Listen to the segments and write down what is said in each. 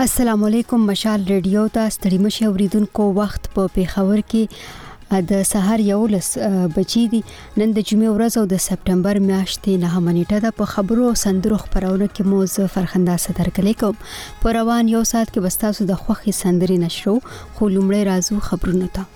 السلام علیکم. مشال ریډیو ته ستړي مشه اوریدونکو وخت په پیښور کې د سحر 11 بجې دي. نن د جمعې ورځ او د سپټمبر میاشتې 9 نیټه ده. په خبرو او سندرو خبرونه کې مو زه فرخنده صدرګلې کوم. په روان یو ساعت کې بستاسو د خوخي سندري نشرو خو لومړی راځو خبرونه ته.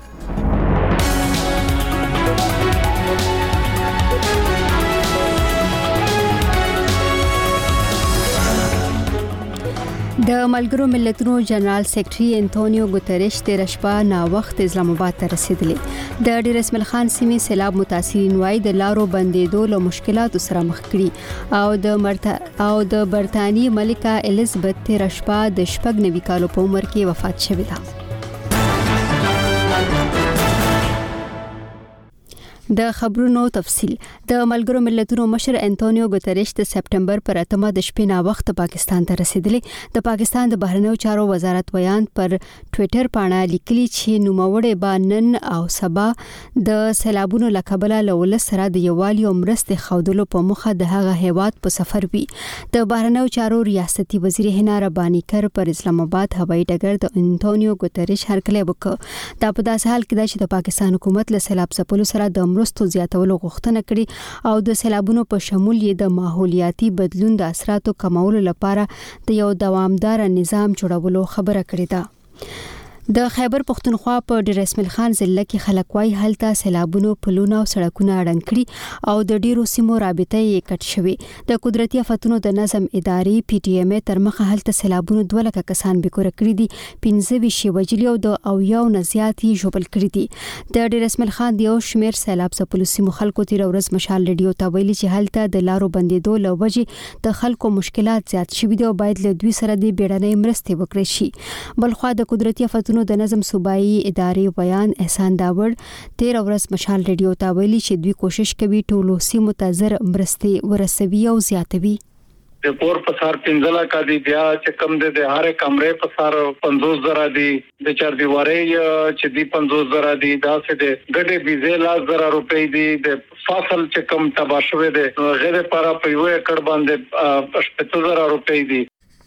د ملګرو ملتونو جنرال سیکریټري انټونیو ګوتریش د رشپا نا وخت اسلام آباد ته رسیدلی. د ډیر اسماعیل خان سیمې سیلاب متاثرین وای د لارو بندیدو له مشکلاتو سره مخ کړي او د برتانی ملکه الیزابت رشپا د 90 کالو په عمر کې وفات شوه ده. د خبرونو تفصيل. د ملګرو ملتونو مشر انټونیو ګوتریش د سپټمبر پر 8 د شپې نا وخت پاکستان ته رسیدلی. د پاکستان د بهرنیو چارو وزارت بیان پر ټوئیټر باندې لیکلی چې نوموړی بانن او سبا د سیلابونو لکبله لول سره د یوالي او مرستې خودلو په مخه د هغه هیواد په سفر وي. د بهرنیو چارو ریاستي وزیر هنا ربانی کر پر اسلام آباد هوایي ډګر د انټونیو ګوتریش هرکلی وکړ. دا په داسې حال کې ده چې د پاکستان حکومت له سیلاب ځپلو سره د مرستو زیاتولو غوښتنه کړې او د سیلابونو په شمول یې د ماحولیاتي بدلون د اثراتو کمولو لپاره د یو دوامدار نظام جوړولو خبره کړې ده. د خیبر پختونخوا په ډیر اسماعیل خان ضلع کې خلک وای هلته سیلابونو پلونه او سړکونه اړنګ کړي او د ډیرو سیمو رابطه یې کټ شوې. د قدرتي آفتونو د نظم ادارې پی ټی ایم تر مخه هلته سیلابونو 2 لک کسان بکور کړي دي. 15 وجلی او د یو نزياتي جوړل کړي دي. د ډیر اسماعیل خان د یو شمیر سیلاب څخه سیمو خلکو تیر ورځ مشال ریډیو ته ویلي چې هلته د لارو بندیدو لوجې د خلکو مشکلات زیات شوي دي او باید له دوی سره د بیړنۍ مرستې وکړي شي. بلخو د قدرتي آفتونو د نظم صوبایي ادارې بیان احسان داوړ تیر ورځ مشال ریډیو ته ویلي چې دوی کوشش کوي ټولو سیمو ته زر مرستې ورسوي او زیاتوي. د پور پسار 15 کا دی بیا چې کم د هر کمرې پسار 50,000 دی د چار دیوارې چې دی 50,000 دی دا څه د ګډه بيزه 1,000 روپۍ دی د فصل چې کم تباشوي دی غیر لپاره په یو ایکړ باندې 50,000 روپۍ دی.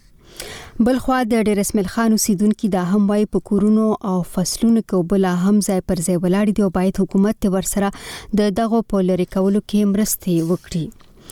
بلخوا د ډیر اسماعیل خان اوسیدونکو د هم وای په کورونو او فصلونو کې بل هم ځای پر ځای ولاړ دي او باید حکومت ورسره د دغه پولری کولو کې مرستې وکړي.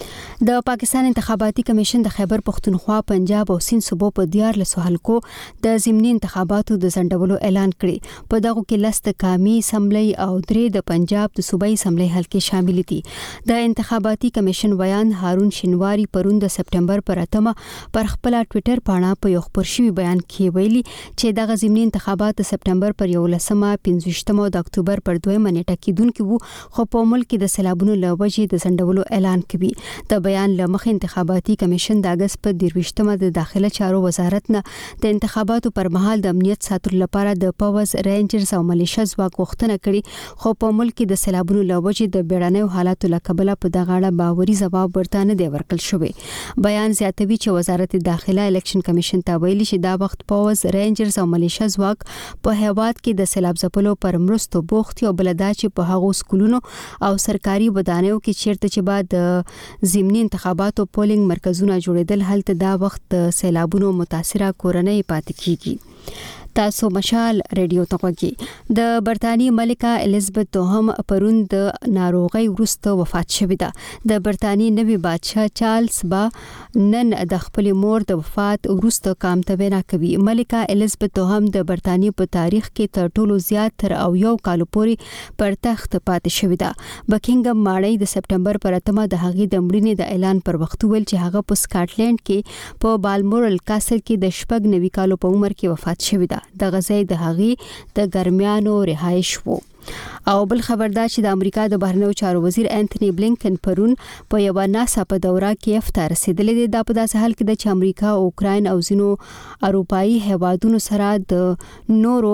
د پاکستان انتخاباتي کمیشن د خیبر پختونخوا، پنجاب او سند صوبو په 14 حلقو د ضمني انتخاباتو د ځنډولو اعلان کړی. په دغه کې لست قامي اسمبلی او 3 د پنجاب د صوبایي اسمبلی حلقې شامل دي. د انتخاباتي کمیشن بیان هارون شینواری پرون د سپټمبر پر 8 پر خپل ټوئیټر باندې په یو خبر شوی بیان کې ویلي چې دغه ضمني انتخابات د سپټمبر پر 11 15 او د اکتوبر پر 2 نیټه کې دونکو وو خو په ملک د سیلابونو لوجې د ځنډولو اعلان کوي. د بیان لمخ انتخاباتي کمیشن د اگست په 23 د داخله چارو وزارت نه د انتخاباتو پر مهال د امنیت ساتلو لپاره د پاوز رینجرز او ملیشیا ځواک غوښتنه کړي خو په ملک د سیلابونو لوجې د بیړنیو حالاتو لکبله په دغه اړه باوري ځواب ورته نه دی ورکړل شوی. بیان زیاتوي چې وزارت داخله الیکشن کمیشن ته ویلي چې دا وخت پاوز رینجرز او ملیشیا ځواک په هیواد کې د سیلاب ځپلو پر مرستو بوخت او بلدا چې په هغو سکولونو او سرکاري ودانیو کې چیرته چې بعد ضمني انتخاباتو پولینګ مرکزونه جوړیدل هلته دا وخت د سیلابونو متاثره کورنۍ پاتې کیږي. تاسو مشال ریډیو ته وګورئ. د برتانی ملکه الیزابت دوهم پرون د ناروغي وروسته وفات شوه ده. د برتانی نوی بادشاه چارلز با نن د خپل مور د وفات وروسته کام ته وینا کوي. ملکه الیزابت دوهم د برتانی په تاریخ کې تر ټولو زیات تر او یو کال پورې پر تخت پاتې شوه ده. بکینګم ماړی د سپټمبر پر 8 د هغې د مړینې د اعلان پر وخت ویل چې هغه په سکاټلند کې په بالمورل کاسل کې د 90 کالو په عمر کې وفات شوه ده. د غزې د هغې د ګرمیانو رهایش وو. او بل خبردار چې د امریکا د بهرنیو چارو وزیر انټونی بلینکن پرون په یو ناسا په دوره کې افطار رسیدلی دی. دا په داسې حال کې د چې امریکا او اوکراین او ځینو اروپایي هیوادونو سره د نورو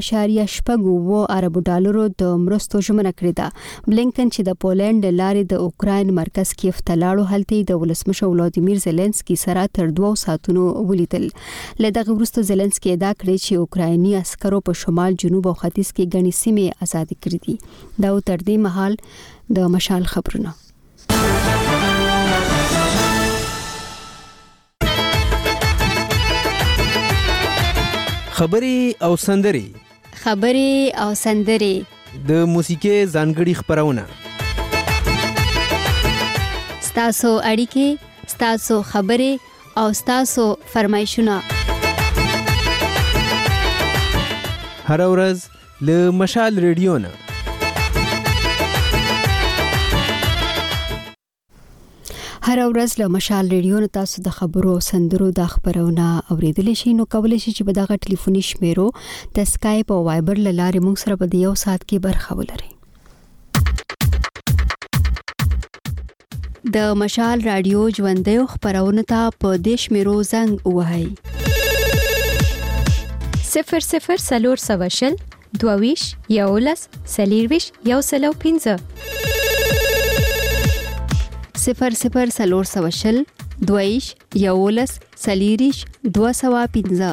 2.8 اربو ډالرو د مرستو ژمنه کړې ده. بلینکن چې د پولند لارې د اوکراین مرکز کې افطلاړو هلته د ولسمشر ولادیمیر زيلنسکي سره تر 2 ساعتونو ولیدل. له دغه وروسته زيلنسکي ادعا کړې چې اوکرایني عسکرو په شمال، جنوب او ختیځ کې غني سیمې آزاد کړې دي. دا تر دې مهال د مشال خبرونه. خبرې او سندرې د موسیقي ځانګړي خبرونه ستاسو اړیکې ستاسو خبرې او ستاسو فرمایشونه هر ورځ له مشال ریډیو نه هر ورځ له مشال ریډیو نه تاسو د خبرو او سندرو د خبرونه اوریدل شي. نو کولای شئ چې په دغه ټلیفوني شمیرو د اسکایپ او وایبر لارې موږ سره په یو ساعت کې برخه ولرئ. د مشال رادیو ژوندۍ خبرونه ته په دیش میرو زنګ وهاي 00 22 یولس سلیرویش یو سلو 15 00 22 یولس سلیریش 215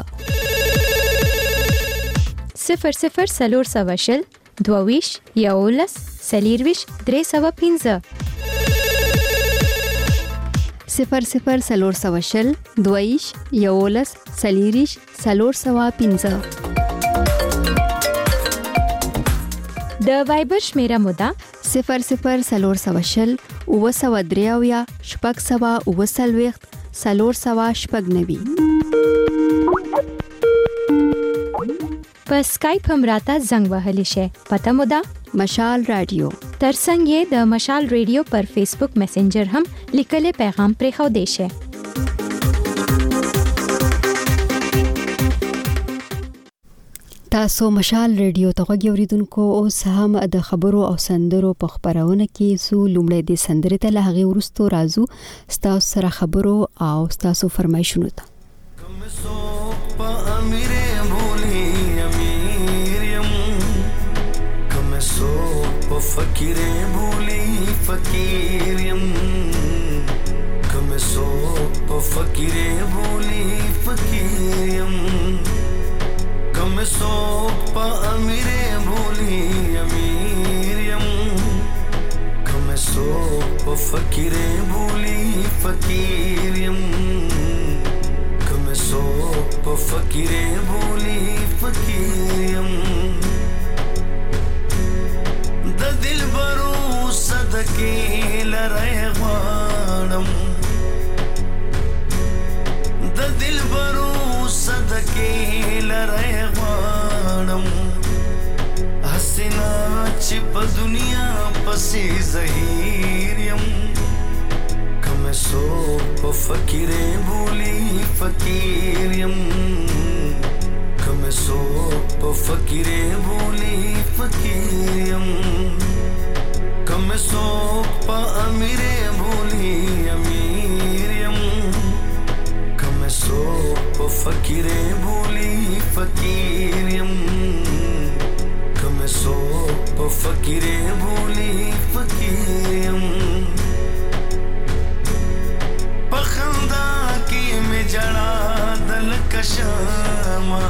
00 22 یولس سلیرویش 315 00 22 یولس سلیریش 315 د وایبر شمیره مودا 00 اوسودریاویا شپږ سوا اوسلويخت سلور سوا شپږ نوي. په اسکایپ هم راته زنګ وهلی شي. پته مو ده مشال رادیو. ترڅنګ یې د مشال رادیو پر فیسبوک میسنجر هم لیکلي پیغام پرې خو دی شي. تاسو مشال ریډیو ته غوږی اوریدونکو اوس هم د خبرو او سندرو په خبرونه کې سو لومړی د سندرې ته لهغه ورستو رازو تاسو سره خبرو او تاسو فرمایشونه ته فقیرے بولی فقیریم کم سو فقیرے بولی فقیریم کم سو پا امیرے بولی امیریم کم سو پا فقیرے بولی فقیریم کم سو پا فقیرے بولی فقیریم د دل برو صدقے لرے غوانم د دل برو صدقے لرے غوانم حسنا چپ دنیا پسی زہیریم کم سو پا فقیرے بولی فقیریم کم سو پا فقیرے بولی فقیریم کم سو پا امیرے بولی امیریم کم سو پا فقیرے بولی فقیریم کم سو پا فقیرے بولی فقیریم پخندہ کی میں جڑا دل کشاما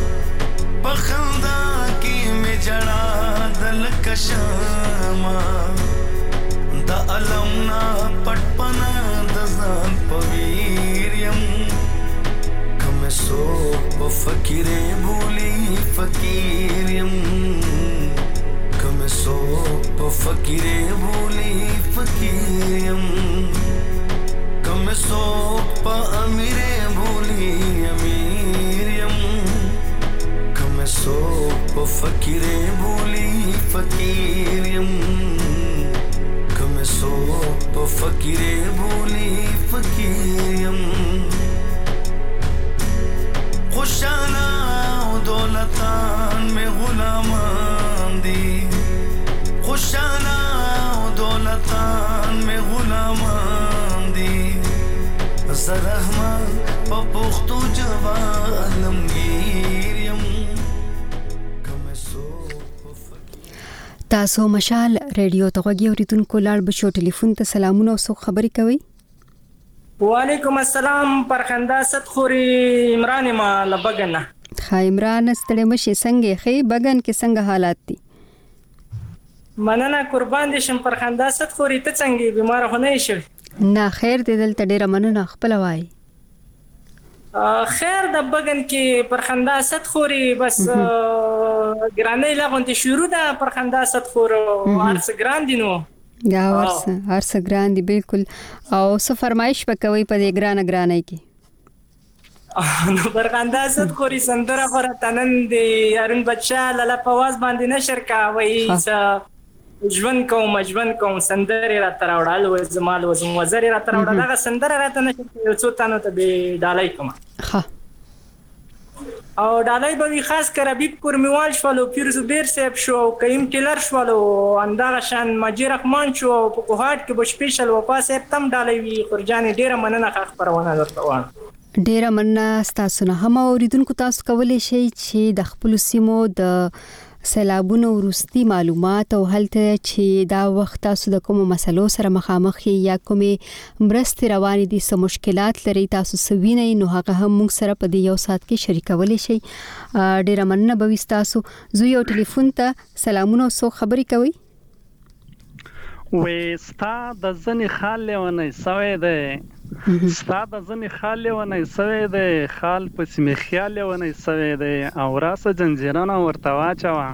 پخندہ کی میں جڑا دل کشاما دا علمنا پٹپنا دزان پویریم کم سو پا فقیرے بولی فقیریم کم سو پا فقیرے بولی فقیریم کم سو پا امیرے بولی امیریم کم سو پا فقیرے بولی فقیریم کم سو پا فقیرے بولی فقیریم خوشانہ دولتان میں غلامان دی خوشانہ دولتان میں غلامان دی زرحمان پا پختو جوانم گیریم تاسو مشال ریډیو ته غوږی اوریدونکو لاړ بشو ټلیفون ته سلامونه او څوک خبرې کوي. وعلیکم السلام پرخندا ستخوري عمران ما لبغنا. خا عمران ستړي مشي څنګه خې بغن کې څنګه حالات دي؟ مننه قربان دي شم پرخندا ستخوري ته څنګه بیمار هونه شي؟ نه خیر دې دلته ډیره مننه خپل وای. خیر د بګن کې پر خندا ست خوري بس ګرانې لا غونډه شروع ده پر خندا ست خور ارس ګران دي نو یا ارس ګران دي بالکل او څه فرمایش وکوي په دې ګرانه کې نو پر خندا ست خوري سندره پر تنن دي ارن بچا لاله پواز باندې نشر کا وای ژوند کوم سندره را تراوړل و زمال و زم وزر را تراوړل هغه سندره راته نشر یو څو تانو ته به ډالای کوم او ډالای به خاص کر حبیب پرمیوال شوالو پیر زبیر صاحب شو کریم ټیلر شوالو اندغه شان مجید رحمان شو په کوهات کې به سپیشل وفا صاحب تم ډالای وی خرجان ډیره مننه خبرونه درته ډیره مننه تاسو نه هم اوریدونکو تاسو کولای شئ چې د خپل سیمو د سیلابونو وروستي معلومات او هلته چې دا وخت تاسو د کومو مسلو سره مخامخ یا کومې مرستې روانې دي څه مشکلات لري تاسو سوینه نو هغه هم موږ سره په دې یو ساعت کې شریکولی شئ ډیره مننه به تاسو زه یو ټلیفون ته سلامونه او خبرې کوي وې ستا د ځنې خال لیونی سوی دی ستا د ځنې خال لیونی سوی دی خال په سیمې خیال لیونی سوی دی او راسه جنجیرونه ورته واچوه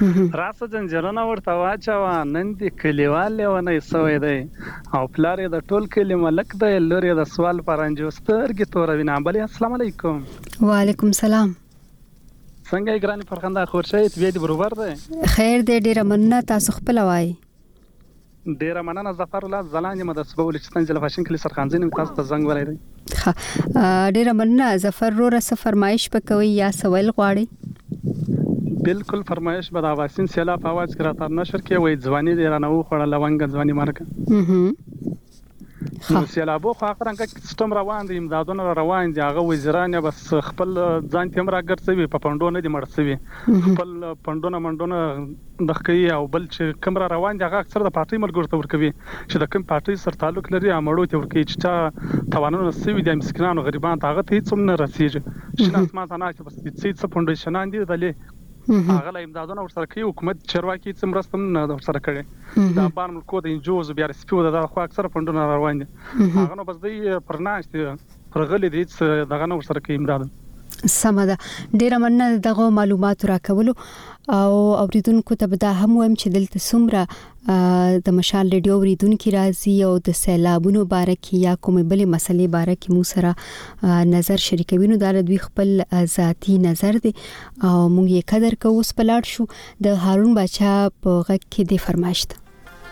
نن دې کلیوال لیونی سوی دی او پلار یې د ټول کلي ملک دی لور یې د سوال پرنجو سترګې توروي بلې السلام علیکم وعلیکم سلام څنګه یې ګرانې فرخنده خورشید طبیعت دې بروبر دی خیر دی ډیره مننه تاسو خپل وایي ډیره مننه ظفر الله زلان یم د صبح ولچتن جل فاشن کلی سرخانزین تاسو ته زنګ ولای دی ډیره مننه ظفر رو رس فرمایش پکوي یا سوال غواړي بالکل فرمایش به د واسین سیلا په आवाज کرا تر نشر کې وای ځواني دی رانه خړه لونګ ځواني مرګ نو سیلابو خو اخرنګ سیستم روان دي امدادونه روان دي هغه وزیران بس خپل ځان تیم راګرځوي په پندونه دي مرسوي خپل پندونه منډونه دخکې او بل چې کمره روان دي هغه اکثر د پارټي ملګرو ته ورکوي چې د کوم پارټي سره تعلق لري امړو ته ورکوي چې توانونه سوي د مسکینانو غریبانو ته هغه ته هیڅ نه رسیږي شنه اسمان ته نه چې بس هیڅ فاونډیشنان دي دلې هغه لا امدادونه ورسره کوي حکومت چرواکي څوم مرسته نه ورسره کوي دا بار ملکو د انجوز بیا رسپیو د خو اکثر فندونه روان دي هغه نو بس دی پرناشت پرغلي دي دغه نو ورسره کوي امداد سمده ډیره مننه دغه معلومات راکولو او اوریدونکو ته به دا هم وایم چې دلته څومره د مشال ریډیو اوریدونکو راځي او د سیلابونو باره کې یا کومې بلې مسلې باره کې مو سره نظر شریکوي نو دا دوی خپل ذاتی نظر دی او موږ یې قدر کوو. اوس په لاړ شو د هارون باچا په غږ کې د فرمایش ته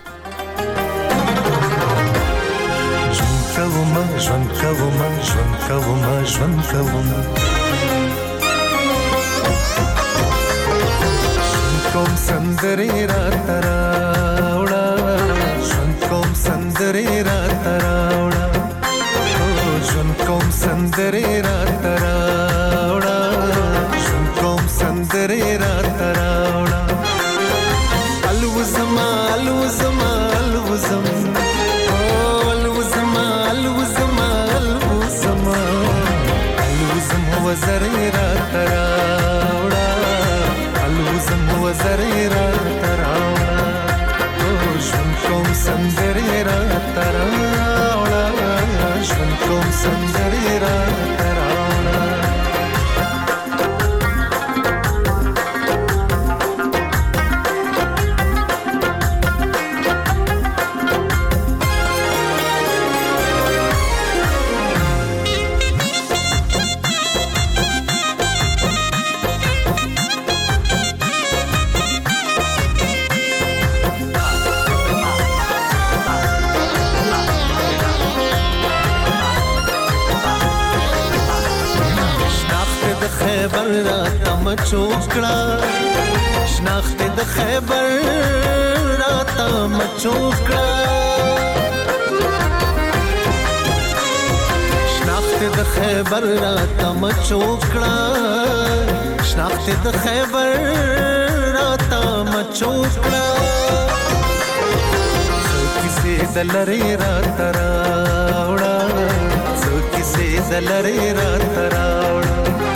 ژوند کوم کوم سندرې را تراوړه ژوند کوم سندرې را تراوړه ژوند کوم سندرې را تراوړه ژوند کوم سندرې را تراوړه الوزما الوزما الوزم الوزما الوزما الوزما الوزم وزرې را تراوړه الوزم وزرې را تراوړه ژوند کوم سندرې را تراوړه ژوند کوم سندرې را تراوړه خیبر را تم چوکړه شناخت د خیبر را تم چوکړه شناخت د خیبر را تم چوکړه شناخت د خیبر را تم چوکړه څوکې دلری را تراوړه څوکې دلری را تراوړه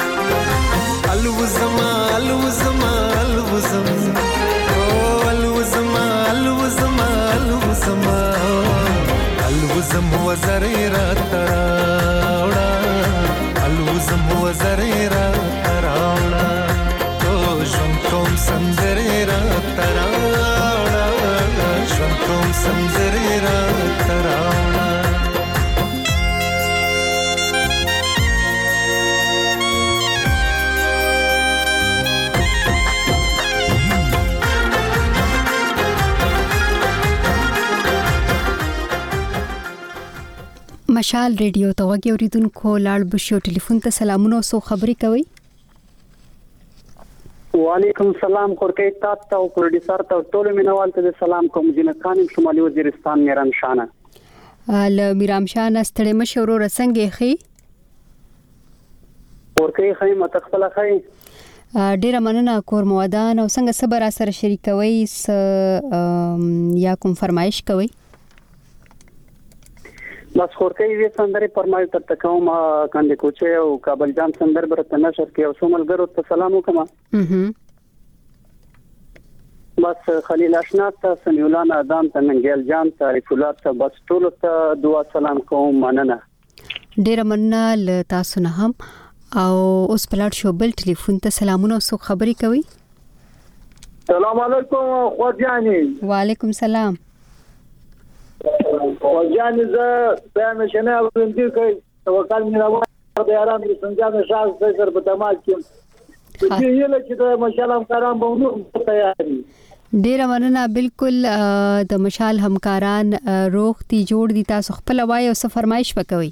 الوزما الوزما الوزم الوزما الوزما الوزما الوزم وزرې را تراوړه الوزم مشال ریډیو ته وګورئ اوریدونکو لاړ بشو ټلیفون ته سلامونه او خبري کوي. وعلیکم السلام خورکې تاسو ته او پروډوسر ته ټول مینوال ته سلام کوم. جنت خان شمالي وزیرستان میران شانه ل میرام شانه ستړي مشورو رسنګي خي خورکې خې متخفله خې ډیره مننه کور موادان او څنګه صبر سره شریکوي یا کوم فرمایش کوي. بس خورکې وی سندري فرمایي تر تکوم کاندې کوچه او کابل جام سندر برته نشر کې او سوملګرو ته سلام وکم. بس خلیل اشنا ته سنیولان ادم ته منګل جان ته رفولات ته بس ټول ته دعا سلام کوم مننه. ډیره مننه ل تاسو نه هم او اوس پلاټ شو بل ټلیفون ته سلامونه او خبري کوي. السلام علیکم خوجانی. وعلیکم السلام. خوجانی زه بیان شنه ورندې کوي توکل مې راوړ د آرام د سنجاب شاز سره په تماس کې چې یې له چې د مشال همکاران به نور تیاری. ډیره مننه. بالکل د مشال همکاران روغ دي جوړ دي تاسو خپل وای او څه فرمایش وکوي.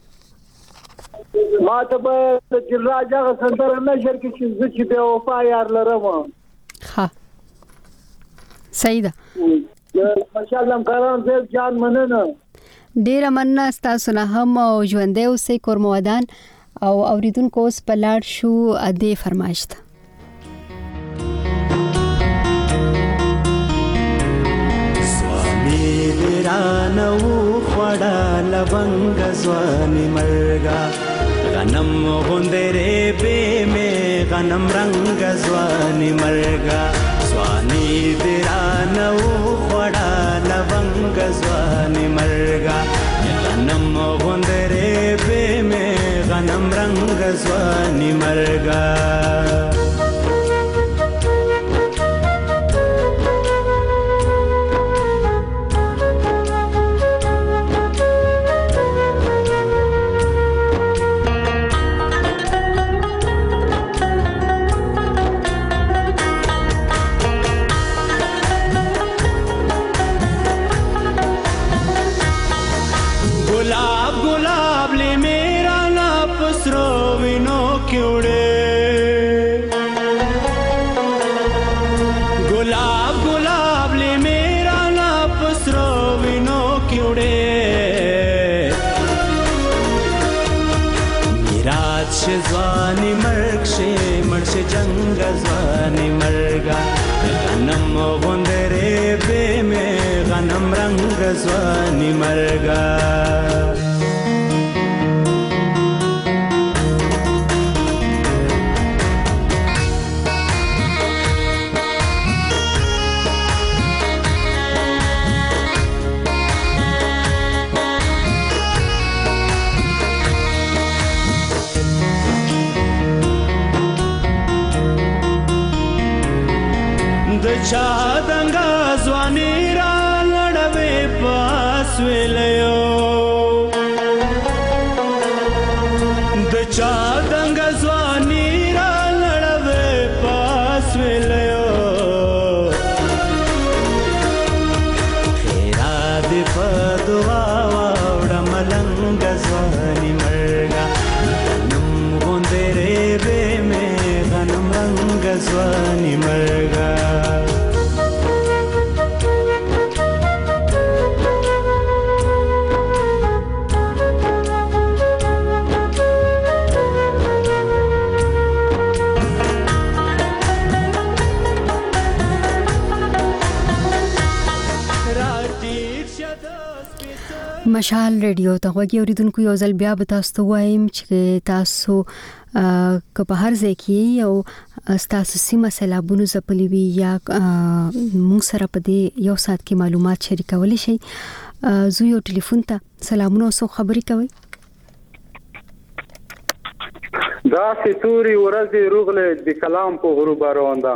ما ته به چې راځه سندره نشر کې چې به وفا یار لرم. ها صحیح ده. مشال همکاران زه جان مننه. ډیره مننه تاسو نه هم او ژوندې اوسې کور موادان او اوریدونکو اوس پلاټ شو اده فرمایش ته. سوامي ورانو خړا لونګ ځواني مرګا غنم غوندره به مې غنم رنگ ځواني مرګا سوامي ورانو خړا لونګ ځواني مرګا غنم غوندره به مې غنم رنگ ځواني مرګا ځواني مرګ شه مرشه جنگ ځواني مرګا غنم غوندره به مې غنم رنگ ځواني مرګا چا دنګا ځواني را لړوي پاس ویلو د چا دنګا ځواني را لړوي پاس ویلو خیرا دې په دعا وړ ملنګ ځواني مرګا غنم غوندره به مې غنم رنگ ځواني مرګا مشال ریډیو ته وګورئ اوریدونکو یو ځل بیا به تاسو وایم چې تاسو که په هر ځای کې او تاسو سیمه سیلابونو زپلې وي یا موږ سره په دې یو سات کې معلومات شریکولی شئ. زه یو ټلیفون ته سلامونه او خبري کوي. دا ستوري ورځي روغله د کلام په غروب روانده.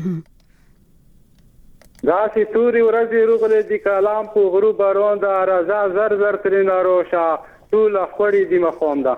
دا ستوري ورځي روغله د کلام په غروب روانده رضا زر زر ترنا روشا ټول خوري دی مخومده.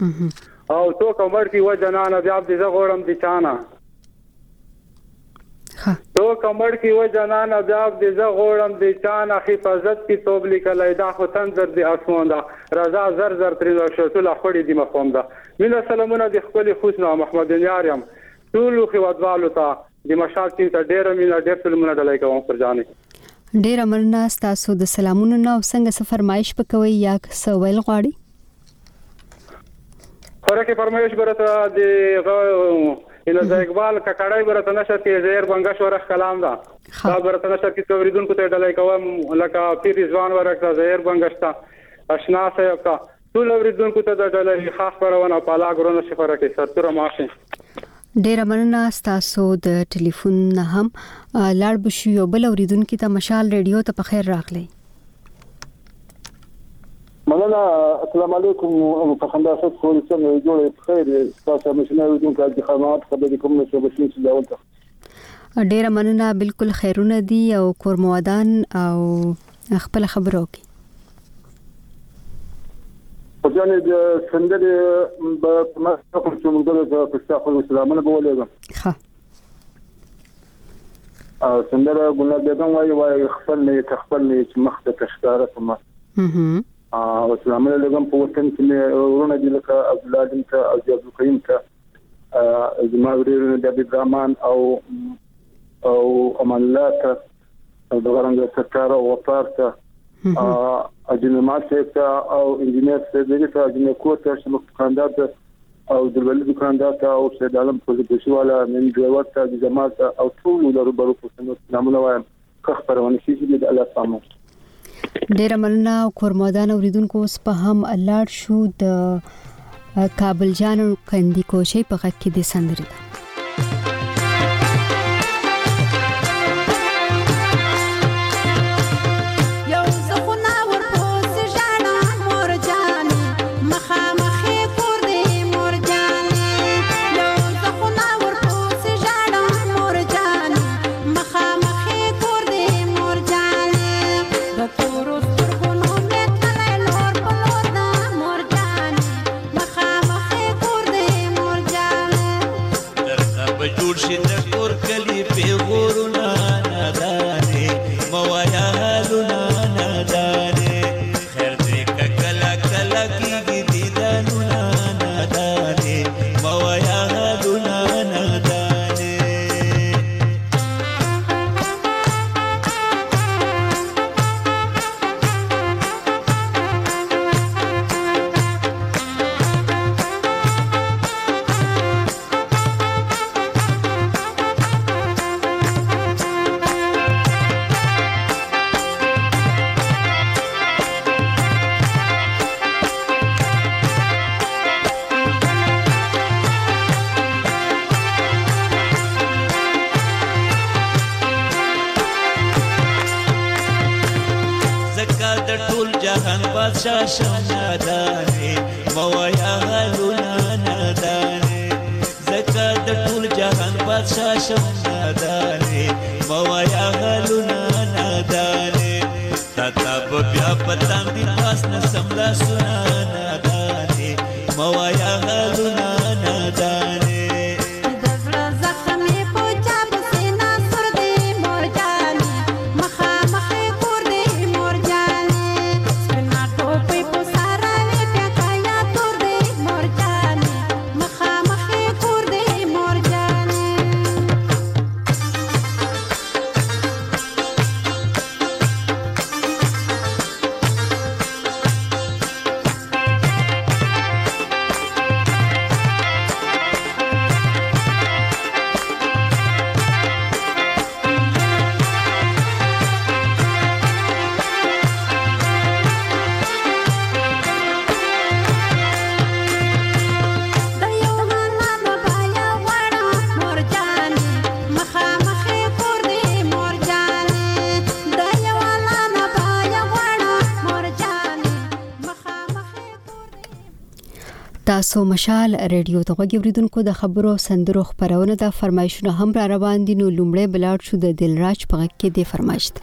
او تو کومر کی وجنانه بیا د زغورم د چانا. تو کمر کی و جنان اداب دې ز غوړم دې چان حفاظت کی توب لیکلای دا خو تنظر دې اسمان دا رضا زر زر تر شتل خړې دې مفهوم دا من سلامونه دې خپل خوشنا محمد یارم ټول خو ودوالو ته د مشال ته ډېر مینا ډېر سلامونه دلای کوم پر ځانې ډېر امرنا تاسو د سلامونو نو څنګه فرمایش پکوي یا څه ویل غواړي خورکه فرمایش برته د ان ز اقبال ککړای برته نشه کې زهر بنگش ورخ کلام دا دا برته نشه کې توریدون کو ته ډلای کوم لکه پیر ځوان ورکه زهر بنگش تا آشنا سه کا ټول اوریدون کو ته ډلای خاص پرونه پالا غرونه شفره کې ستوره ماشه ډیر مننه تاسو د ټلیفون نه هم لاړ بشو یو بل اوریدون کې ته مشال ریډیو ته په خیر راغلی مننه السلام علیکم فخنده صوت کول څنګه جوړ خیر تاسو مشنه ودون کې خدمات خبرې کوم څه بشین چې داولته ډیر مننه بالکل خیرونه دي او کورموادان او خپل خبرو کې په ځانې د سندرې په ماسه کوم چې موږ د پښتو سلامونه بولېږم ها سندره ګلاب بیگم وای خپل نه مخ ته تشکاره کوم او سلامونه لګم په وطن کې ورونه دي لکه عبدالله ته او عبد الکریم ته زماوري د ابراهیم او امان الله ته او دغه ستاره او وفار ته اجنمات ته او انجینر ته ته اجنه کوته شمو دکاندار او دلولي دکاندار ته او سید عالم پولیسي والا من ډرایور ته د جماعت او ټول لربرو په سلامونه وایم خبرونه شي د الله سلام ډیر مننه او کورمودان اوریدونکو اوس په هم الاړ شو د کابل جان کندي کوشي په غږ کې د سندري تاسو مشال ریډیو ته غوږیدونکو د خبرو سندرو خبرونه د فرمایشونو هم را روان دي نو لومړی بلاړ شو د دلراج په غږ کې د فرمایشت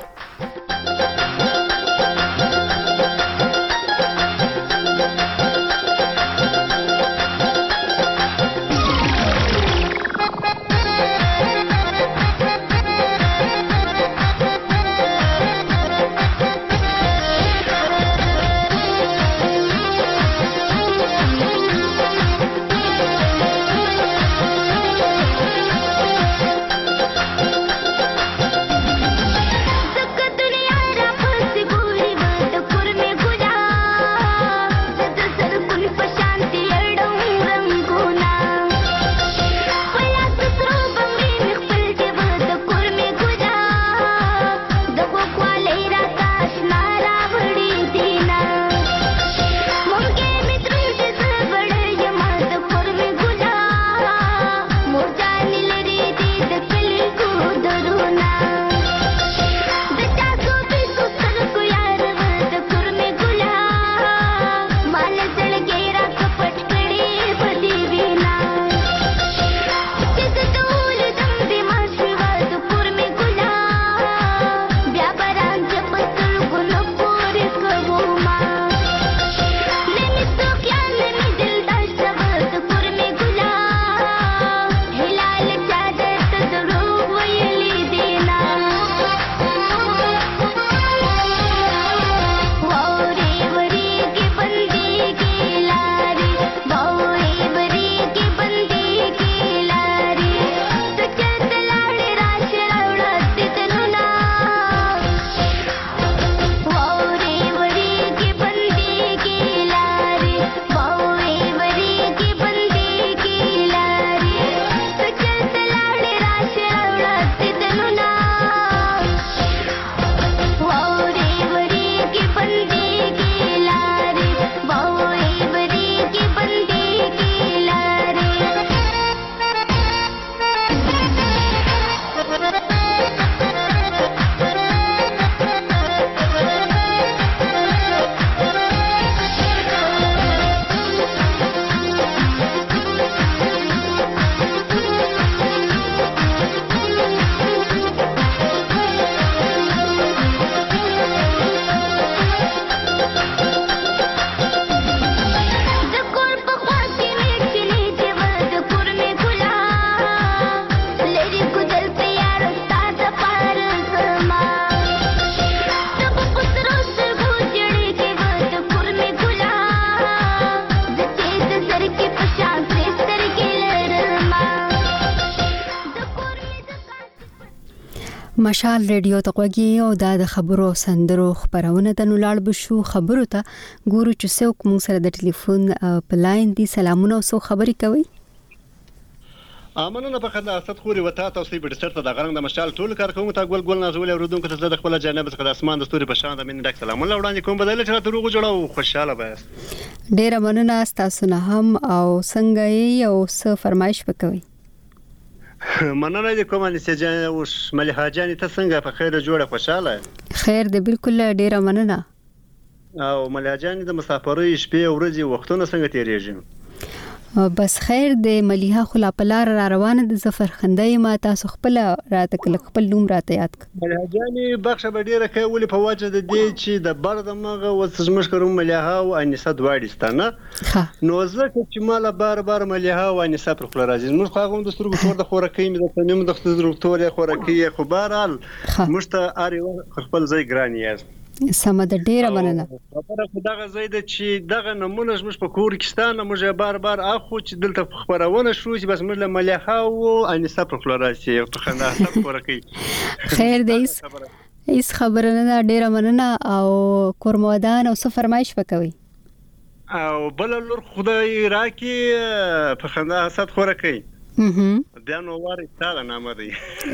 مشال ریډیو ته غوږی او د خبرو سندرو خبرونه د نولاړ بشو خبرو ته ګورو چې څوک موږ سره د ټلیفون په لاین دي. سلامونه او څو خبري کوي؟ امنونه په خدای اسد خوري وتا تاسو په ډیسټر ته د غرنګ د مشال ټول کارکوم ته ګول نازول اوردونکو ته د خپل جانب څخه د اسمان د ستوري په شان د من ډک سلامونه وړاندې کوم بدل چې تاسو روغ جوړو خوشاله بس. ډیر مننه تاسو نه هم او څنګه یې او څه فرمایش وکوي؟ مننه دې کومه نسجان او مليحه جان ته څنګه په خیر جوړه خوشاله؟ خیر دې بالکل ډیر مننه. او مليحه جان د مسافرۍ شپې او ورځې وختونه څنګه تیریږي؟ بس خیر د مليحه خلا پلار را روانه د ظفر خندای ما تاسو خپل راته کله خپل نوم راته یاد ک. مليحه جان بخښه به ډیره کوي ولې په وجه د دې چې د برد مغه وسمش کوم مليحه او انیسه دواړستانه نو ځکه چې مال بار مليحه او انیسه پر خپل راځي موږ خو د سترګو تور د خورکې مې د تنیم د سترګو تور خورکې خو بهرال مشته اری خپل ځای ګران یاست. سم د ډیره مننه. خبره خدغه زید چې دغه نمونه مش په کورکستان موږ بار اخو چې دلته خبرونه شو چې بس موږ له مليحه او انیسه پر خپل راځي په خندا سره خورکې. خیر دې هیڅ خبره نه ډیره مننه او کورمودان او څه فرمایش وکوي؟ او بل لور خدای راکي په خندا سره خورکې. بیا نو واره تاله نامه دی.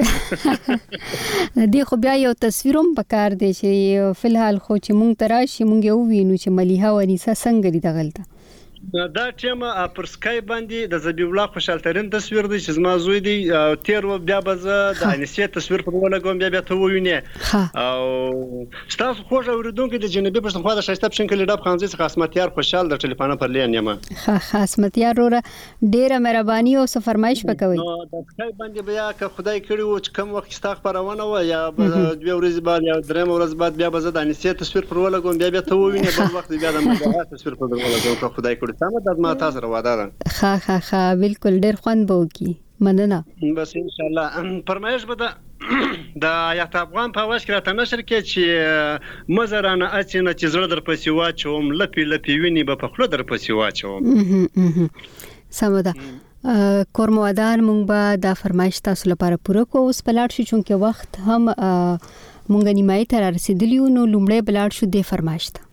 دی خو بیا یو تصویروم پکار دی چې فلحال خو چې مونږ تراشي مونږ یو وینو چې مليحه و انیسه څنګه دي دغلته. دا ټیمه پر سکای باندې د زبیب الله خوشالترین تصویر دی چې زما زوی دی تیر و بیا بزه د انیسه تصویر په ولګوم بیا ته ووینه او تاسو خوښ اوریدونکو د جنوبي پښتونخوا د شایسته پښنکل ډاب خانزي څخه اسمتیار خوشحال د ټلیفون پر لین یم. اسمتیار وروره ډیره مهرباني او فرمایش وکوي. نو د سکای باندې بیا که خدای کړی و چې کوم وخت ستاخ پرونه و یا دوه ورځې بعد یا دریم ورځ بعد بیا بزه د انیسه تصویر پر ولګوم بیا ته ووینه بل وخت بیا د مجاهد تصویر پر ولګوم که خدای کړی سم د ما تاسو رواده ده. ها بالکل ډیر خوند به وکي. مننه. بس ان شاء الله فرمایش به د آیات افغان په واش کې راته نشر کې چې مزرانه اچینه چې زړه در پسې واچوم لپی ویني به په خله در پسې واچوم. سم ده. کورمودان مونږ به دا فرمایش تاسو لپاره پوره کوو. اوس بلاړ شو چې وخت هم مونږ نیمایي ته رسیدلی نو لومړی بلاړ شو د فرمایش ته.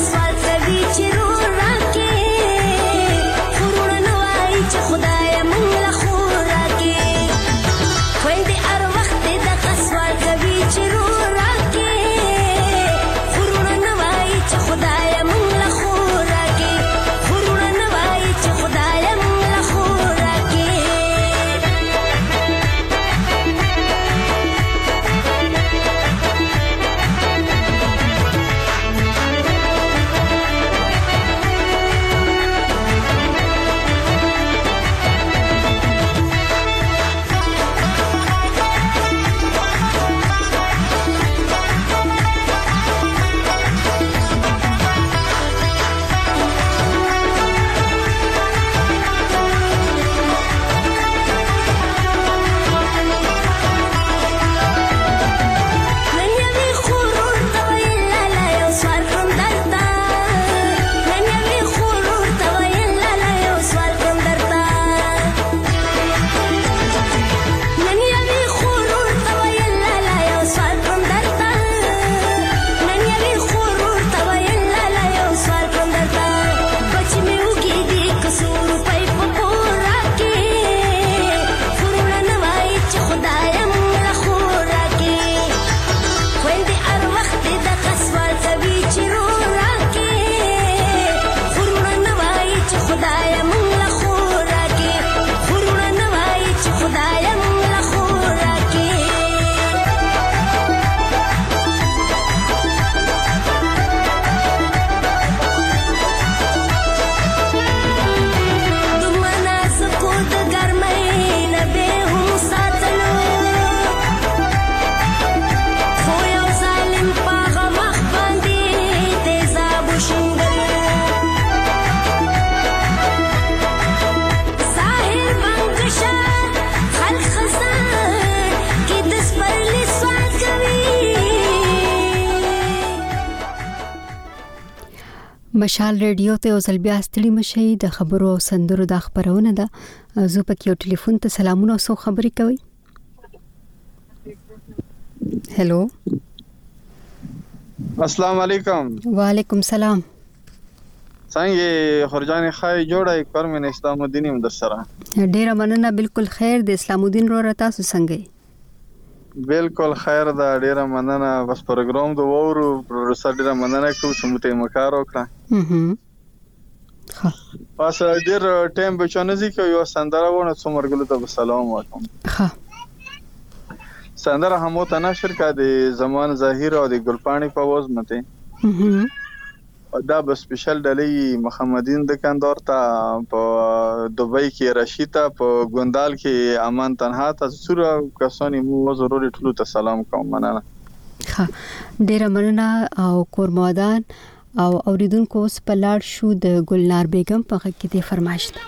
خدای مون مشال ریډیو ته اوسل بیا ستړي مشي د خبرو او سندرو د خبرونه ده زه پکې یو ټلیفون ته سلامونه او خبرې کوي. هلو السلام علیکم. وعلیکم سلام. څنګه خورجان خای جوړه کارمن اسلام الدین هم در سره. ډیره مننه. بالکل خیر د اسلام الدین رو تاسو څنګه؟ بالکل خیر دا ډیره مننه. بس پروګرام د وورو پروډوسر ډیره مننه کوم چې مته مکار وکړه. پس ډیر ټایم بچونه زی کوي او سندره ونه څومرګلو ته سلام وکم. سندره همو ته نشر کړه د زمان ظاهر او د ګلپانی په आवाज مته. دا به سپیشل ډلې محمدین دکاندار ته په دوبۍ کې رشیدا په ګوندال کې امان تنها ته سوره کسانی مو ضروري ټول ته سلام کوم. مننه. ها ډیره مننه. او کورمادان او اوریدونکو اوس په لاړ شو د ګلنار بیگم په کې د فرمایش ته.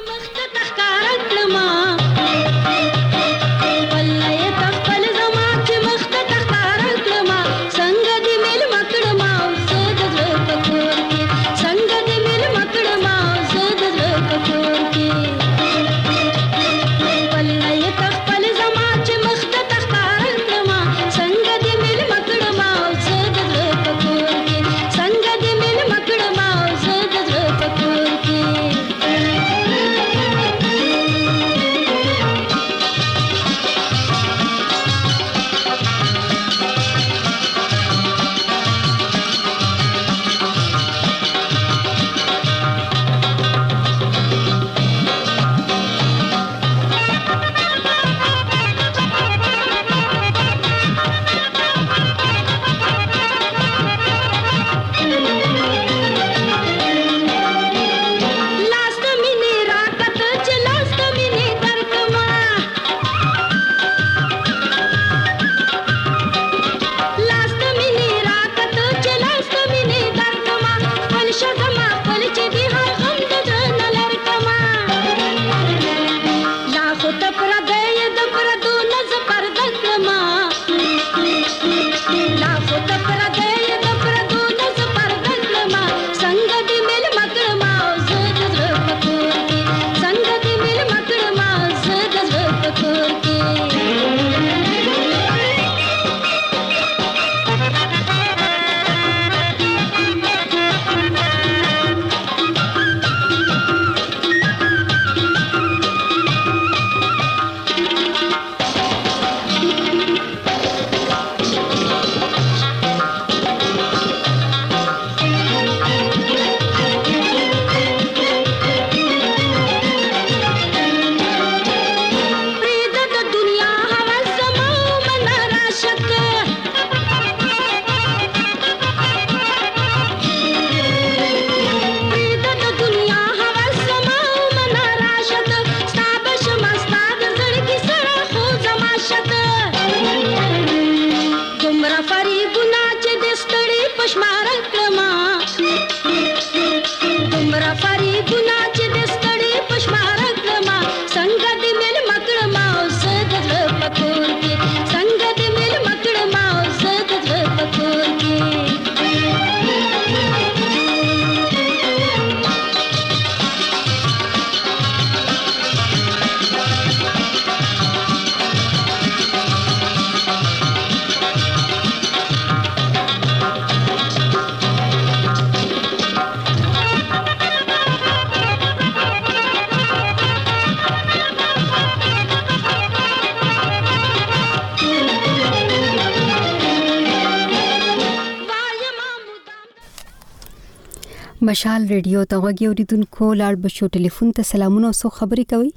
مشال ریډیو ته غوږی اوریدونکو لاړ بشو ټلیفون ته سلامونه او خبرې کوي.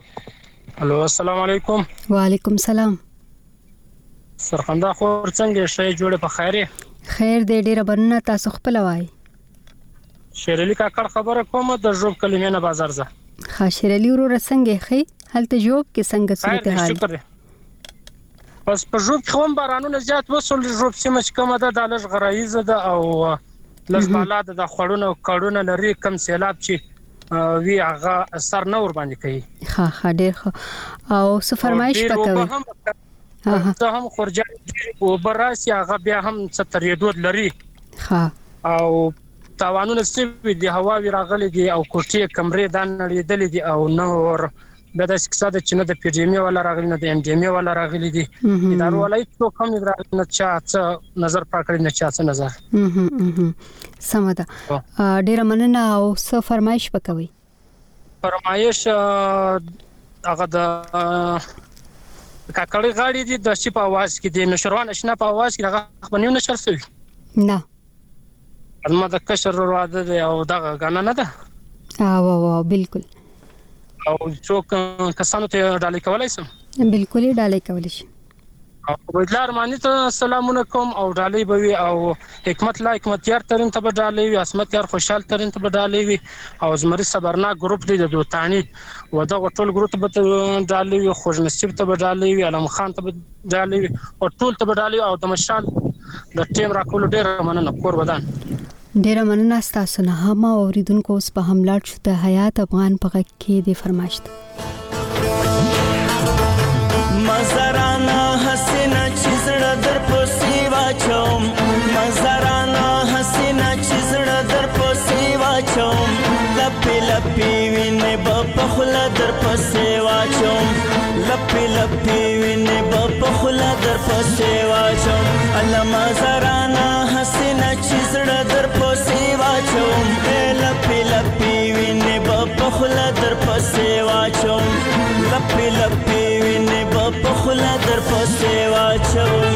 الو السلام علیکم. وعلیکم سلام. سرخنده خور څنګه شې جوړه په خیره؟ خیر دې ډیره بننه تاسو خپل وای. شیرلی کاکړ خبره کومه د جوب کلمې نه بازار زه. ها شیرلی ورو رسنګ خې هلته جوب کې څنګه صورت حال؟ پس په جوب کې هم بارانونه زیات وسول. جوب سیمه کومه ده د لږ غرایزه ده او لږ بالا د خړونو کډونه لري کم سیلاب چې وی هغه اثر نه ور باندې کوي. ها ډېر او څه فرمایش وکوي. زه هم خورجان او براسي هغه بیا هم ستریدود لري. ها او تاوانونه سوي دي هوا وی راغلي دي او کوټې کمرې دان نړیدلې دي او نور به د اقتصاد چې نه د پی ډی ایم ولا راغلي نه د ام ډی ام ولا راغلي دي ادارو ولای څو کم نه چا څه نظر پکړی نه چا څه نظر سمده ډیر مننه او څه فرمایش وکوي فرمایش هغه د کاکړی غاړي دي د شي په आवाज کې دي نشروان اشنا په आवाज کې هغه خبرونه نشر شوی نه ما د کشر واده دی او دغه غاڼه نه ده او بالکل او څوک کسانو ته ډالۍ کولای سم بالکل ډالۍ کولای شي او بدلار مانی ته سلامونه کوم او ډالۍ بوي او حکمت لا حکمتیار ترين ته ډالۍ وي اسمت یار خوشحال ترين ته ډالۍ وي او زمري صبرنا ګروپ دی د دوتانی ودا ټول ګروپ ته ډالۍ وي خوش نصیب ته ډالۍ وي علم خان ته ډالۍ وي او ټول ته ډالۍ او د مشال د ټیم راکول ډیر مننه کور ودان ډیر مننه تاسو نه هم اوریدونکو اوس په هملاړ شو د حیات افغان په غږ کې د فرمایشت مزرانا حسینا چیزړه در پسې واچوم مزرانا حسینا چیزړه در پسې واچوم لپی لپی وینې په خله در پسې واچوم لپی لپی وینې په خله در پسې واچوم الله مزرانا حسینا چیزړه در پسې واچوم لپی لپی وینې په خله در پسې واچوم لپی لپی وینې په خله در پسې واچوم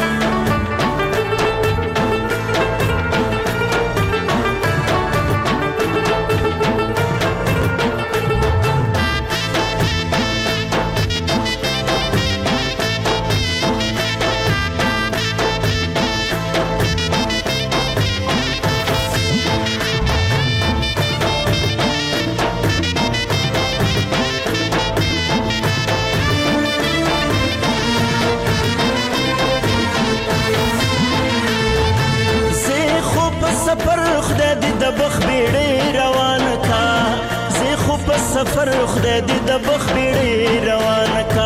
سفر خدای دې د بخ بیړې روان کا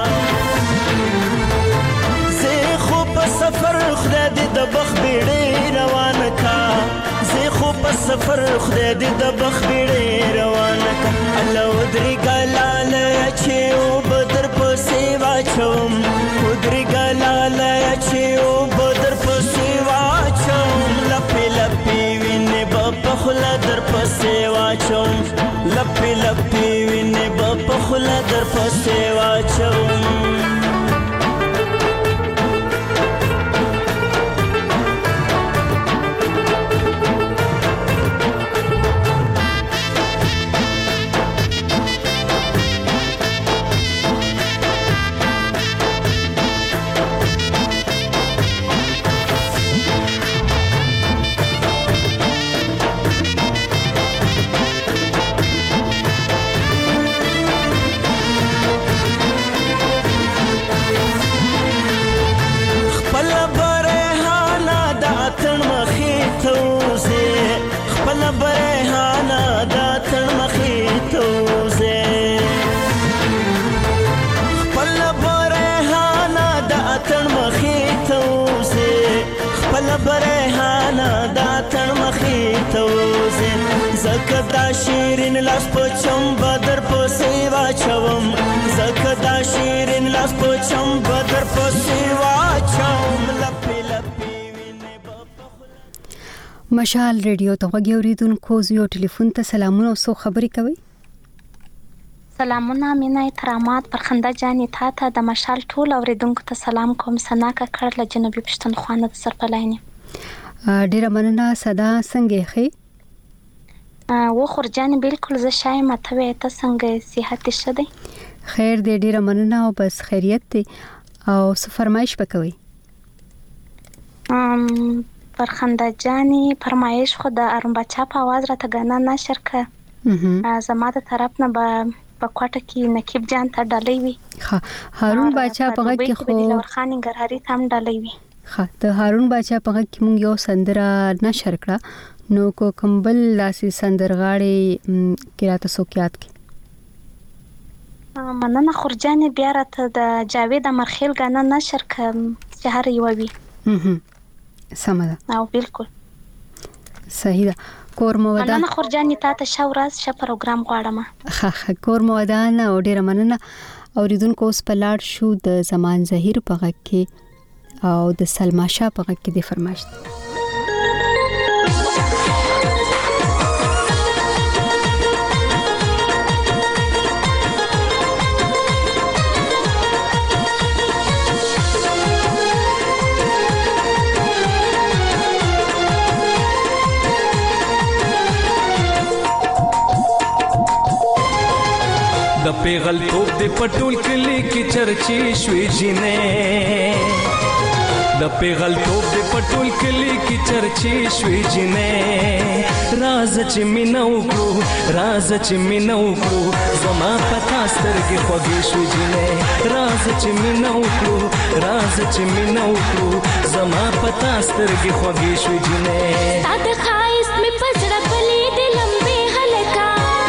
زه خو په سفر خدای دې د بخ بیړې روان کا زه خو په سفر خدای دې د بخ بیړې روان کا الله ودري ګلاله چې او بدر په سیوا چوم ودري ګلاله چې او بدر په سیوا چوم لپی لپی وینې په خله در په سیوا چوم لپی لپی وینې په خله در پسې واچوم زکدا شیرین لاس پچم بدر په سیوا چوم زکدا شیرین لاس پچم بدر په سیوا چوم لپی لپی مشال ریډیو ته وګورئ اوریدونکو زیو ټلیفون ته سلامونه او سو خبري کوي سلامونه مینه احترامات پرخنده جانې ته د مشال ټول اوریدونکو ته سلام کوم سنا کړل جنوبي پښتونخوا د سرپلاینه ډیره مننه صدا څنګه خې و خورجان بالکل زه شای ماته وې ته څنګه صحت شه دی خیر دې ډیره مننه او بس خیریت دی او څه فرمایش وکوي پرخنده جانې فرمایش خو د ارم بچا په आवाज راته غنا نشر ک زما د طرف نه په کوټه کې نقيب جان ته ډالۍ وي هارون بچا په غږ کې خو لور خان ګرهاري ته هم ډالۍ وي د هارون بچا په غږ کې مونږ یو سندره نشر کړه نو کو کمبل لاسي سندرغاړي کراته سوکيات کې مننه خورجان بیا راته د جاوید امرخیل غانا نشر ک شهر یو وي سمه او بالکل صحیح ده. کور مو ودان مننه خورجان ته ښه ورځ ښه پروګرام غواړم. کور مو ودان او ډیره مننه. اوریدونکو اوس په لاړ شو د زمان ظهیر په غږ کې او د سلما شاه په غږ کې د فرمایش. د پیغل توپ د پټول کلی کی چرچی شوي جنې د پیغل توپ د پټول کلی کی چرچی شوي جنې راز چې مینو کړو راز چې مینو کړو زما پتا سترګې خوږې شوي جنې راز چې مینو کړو راز چې مینو کړو زما پتا سترګې خوږې شوي جنې ساده خایس می پزړه بلی د لمبه هلکا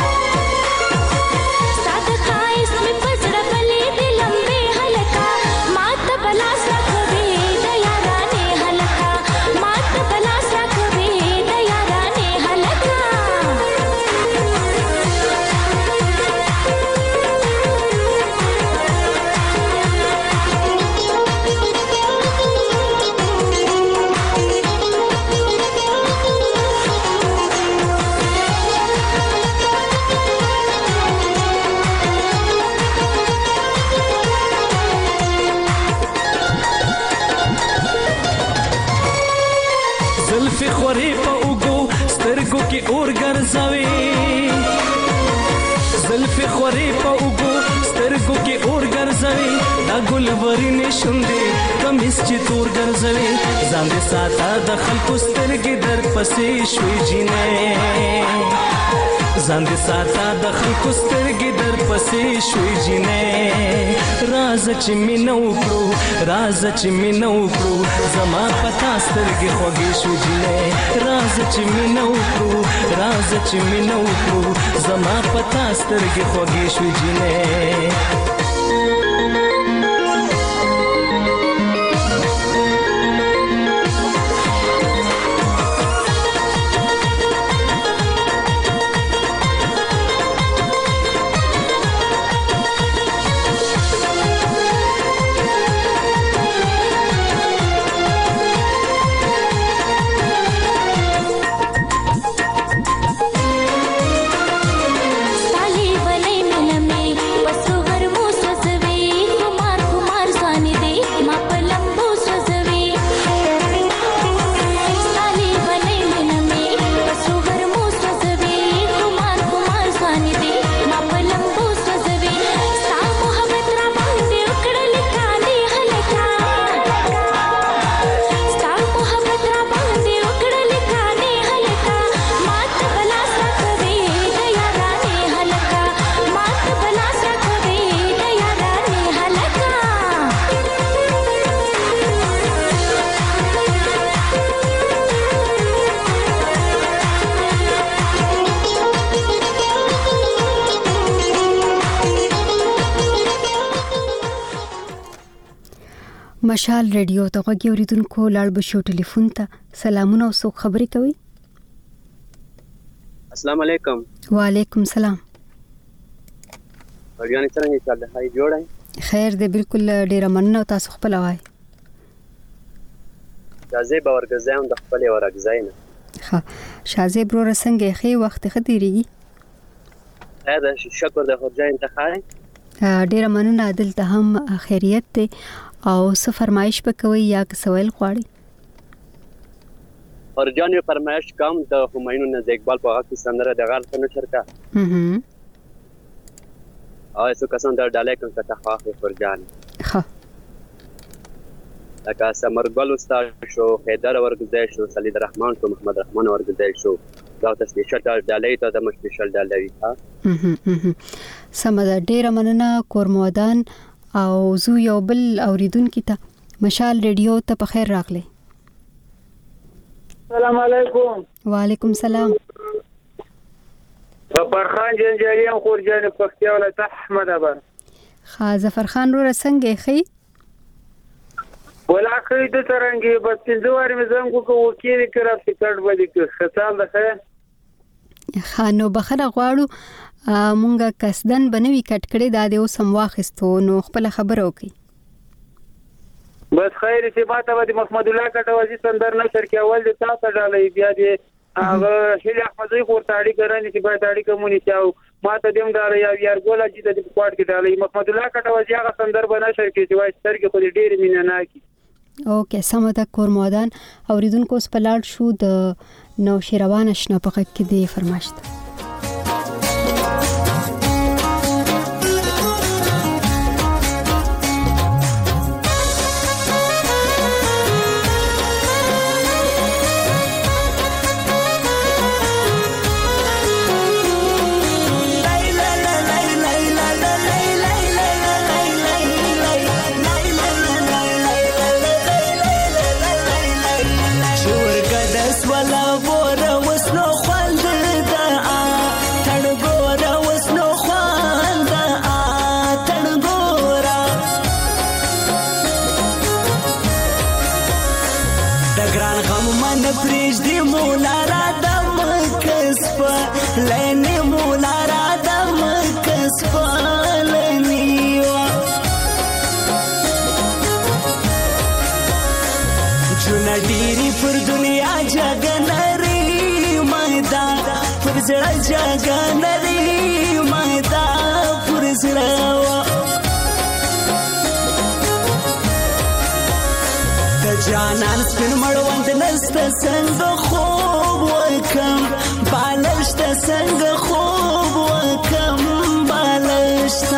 اور ګرځوي زلفې خورې په اوږو سترګو کې اور ګرځوي دا ګلوري نشوندې کمیس چې تور ګرځوي ځان دې ساته د خلکو سترګې در پسې شوي جینې ځان دې ساته د خلکو سترګې در پسې شوي جینې راز چې مینه وکړو راز چې مینه وکړو زما پتا سترګې خوږې شوي جینې راز چې مینه وکړو راز چې مینه وکړو زما پتا سترګې خوږې شوي جینې مشال ریډیو ته غوږی اوریدونکو لاړ بشو ټلیفون ته سلامونه او څوک خبرې کوي. السلام علیکم. وعلیکم سلام. ورګانی څنګه چل هاي جوړای خیر دې بالکل ډیر مننه او تاسو خپل وای شازه باورګزایم د خپل ورګزاینه ها شازه برو رسنګ خې وخت خديري هذا شکر د خورجان ته خای ډیر مننه دلته هم خیریت ته او څه فرمایش وکوي یا سوال غواړي. خورجان یو فرمایش کوم د همایون نز اقبال په هغه سندره د غال څخه نشر کا او ایسو کسان در ډالای کوم ته خواخې خورجان ها لکه سمرګل استاد شو حیدر ورګزای شو سلید رحمان شو محمد رحمان ورګزای شو دا تاسو ډالای ته د مشپیشل ډالای ها سمدا ډیر مننه کورمودان او زو یو بل اوریدونکو ته مشال ریډیو ته په خیر راغله. السلام علیکم. وعلیکم سلام. ظفر خان جنجالیان خورجان پکتیا ولایت احمد آباد. ظفر خان رو څنګه خې ولا خې د ترنګي بس دوار مې زنګ کو وکیل کرا ټیکټ باندې کې خطان ده خانو بخره غواړو مونږه قصدن بنوي کټ کړي دا د اوسم واخستو نو خپل خبر وکي بس خیر چې ماته ودی محمد الله کټوازی سندر نشر کې اول د تاسو ډالې بیا دې هغه هیله احمدی خورتاړي کرانی چې باید اړي کومونی چاو ماته دیم ډالې یا ګولا چې د کوټ کې ډالې محمد الله کټوازی هغه سندر بنشر کې چې وای سترګې خو ډېر مینه نه کی اوکې سمته کورمودان اوریدونکو سپلاړ شو د نو شیروان شنه په کې دی فرمایشت زړه جګه نری مېدا پر زړه د جانان سپین مړوند نست څنګه خوب وکم بالشت څنګه خوب وکم بالشت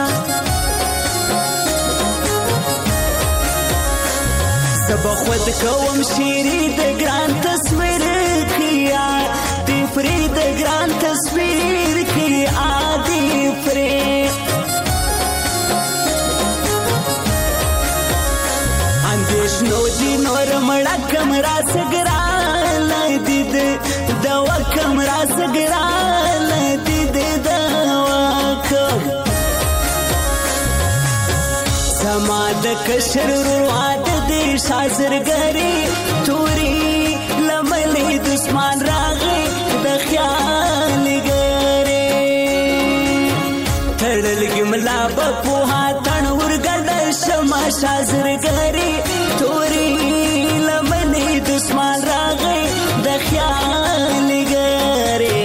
سبا خود کوم شيري د ګران تصویر کیا دی فرید ګران تصویر کی عادی فرید اندیش نو دی نور مړه کمرا سګرال دید دوا کمرا سګرال دید دوا کم زما د کشر رواد دی شازرګری توري لملې دشمن راغی د خیال ګره تړل ګملا په هاتن ورګډ شمع شازرګری توري لملې دشمن راغی د خیال ګره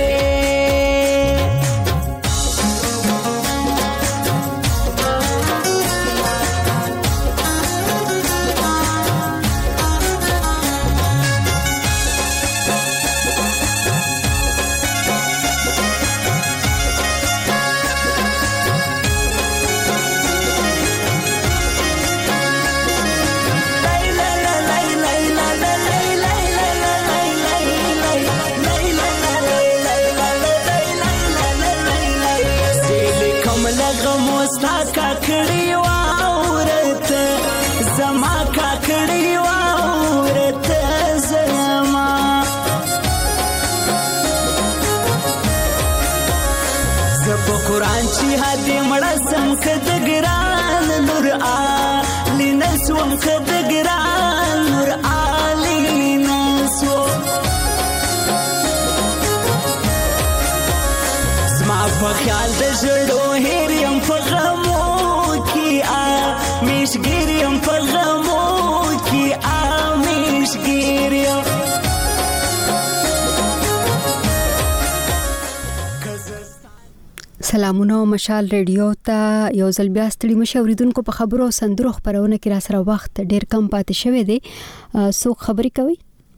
قرآن چی هدی مړسم کد ګران نور علی نسوم کد ګران نور علی نسو زما په خیال د جوړو هریم په غمو کی میشګریم په غمو کی میشګریم سلامونه مشال ریډیو ته یو ځل بیا ستړي مشوریدونکو په خبرو سندرو خبرونه کې را سره وخت ډیر کم پاتې شوی دی څوک خبرې کوي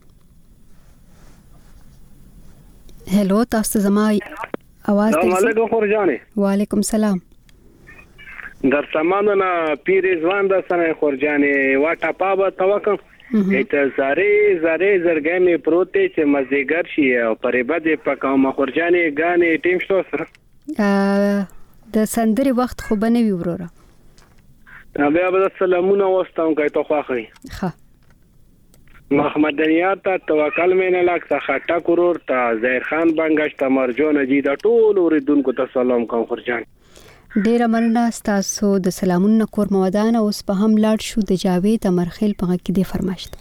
هلو تاسو زما आवाज السلام علیکم خورجانې وعلیکم السلام در سمانه پیر ځوان د سره خورجانې واټه پابه توکم ایت زاري زرګې می پروتې چې مزيګر شي او پرې بده پکاو خورجانې غانې ټیم شته سره د سندري وخت خو بنوي وروره بیا به سلامونه واستم کوي ته خوخي ها محمد دنیات ته توکل مینه لاک څخه ټکورور ته زهیر خان بنگش ته مرجو نجی د ټول اوریدونکو ته سلام کوم خورجان ډیر مننه تاسو د سلامونو کور مودان اوس په هم لاړ شو د جاوید امرخیل په کې د فرمایشت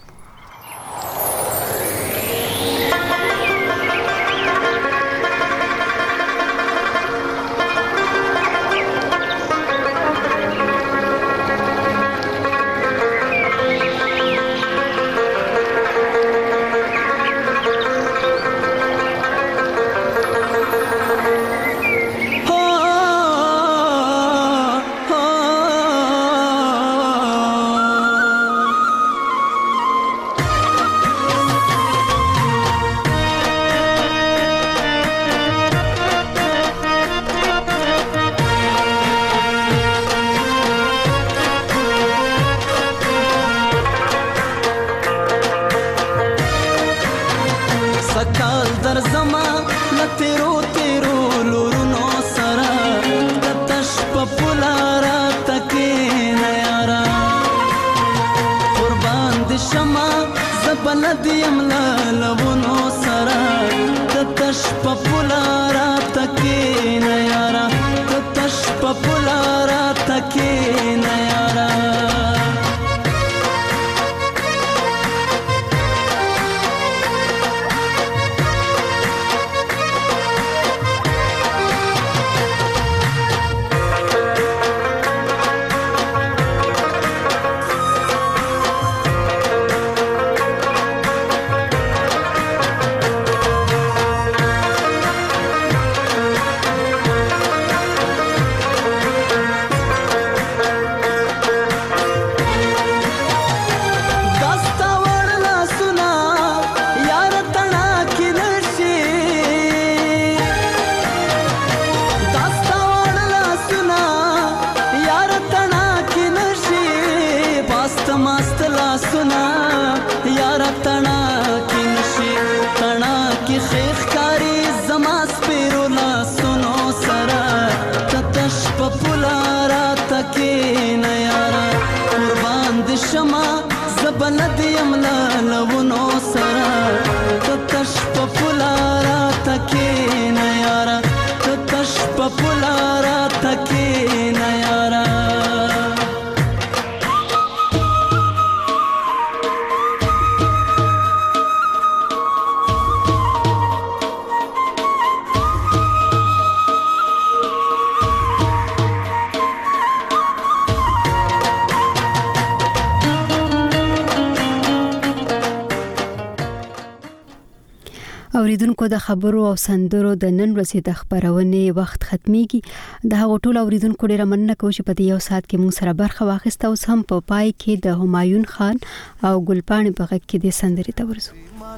اوریدونکو د خبرو او سندرو د نن ورځې د خبرونه وخت ختميږي د هغه ټول اوریدونکو ډیره مننه کوم چې په دې یو ساعت کې موږ سره برخه واخیسته اوس هم په پای کې د همایون خان او ګلپاڼ په غږ کې د سندرې ته ورسو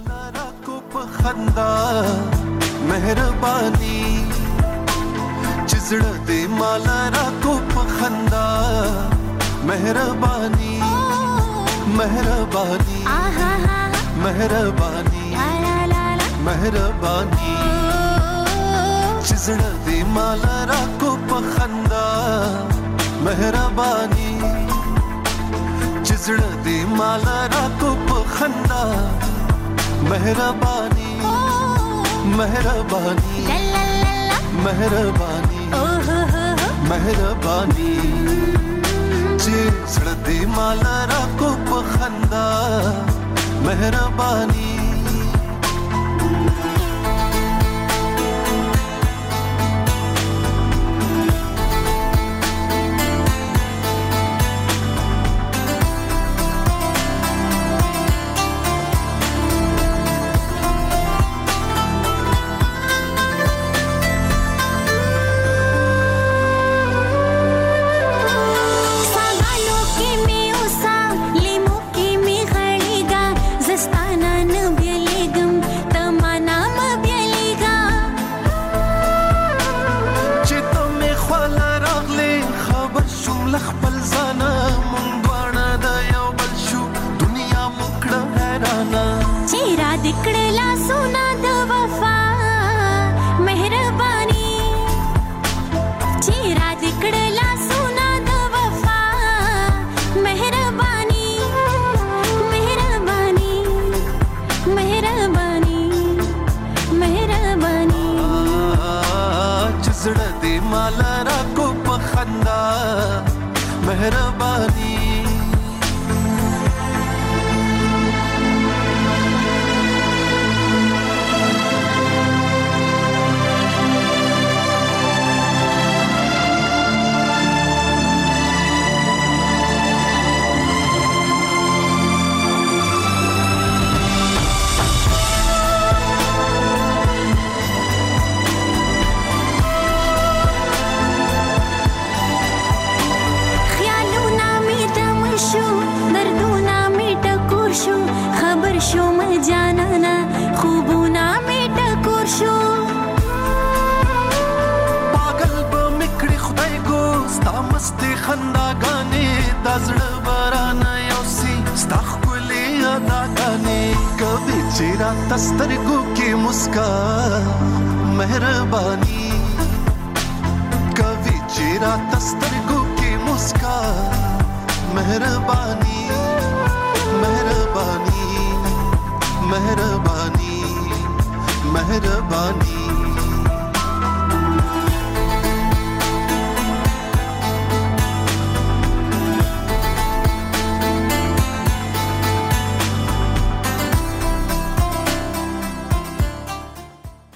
مهرباني چزړه دې مالا را کو پخندا مهرباني مهرباني مهرباني مهرباني چزړه دې مالا را کو پخندا مهرباني چزړه دې مالا را کو پخندا مهرباني مهرباني مهرباني مهرباني چزړه دې مالا را کو پخندا مهرباني زړه دې مالا را کو پخ मेहरबानी तस्तरगु की मुस्का मेहरबानी कभी चेरा तस्तरगु की मुस्का मेहरबानी मेहरबानी मेहरबानी मेहरबानी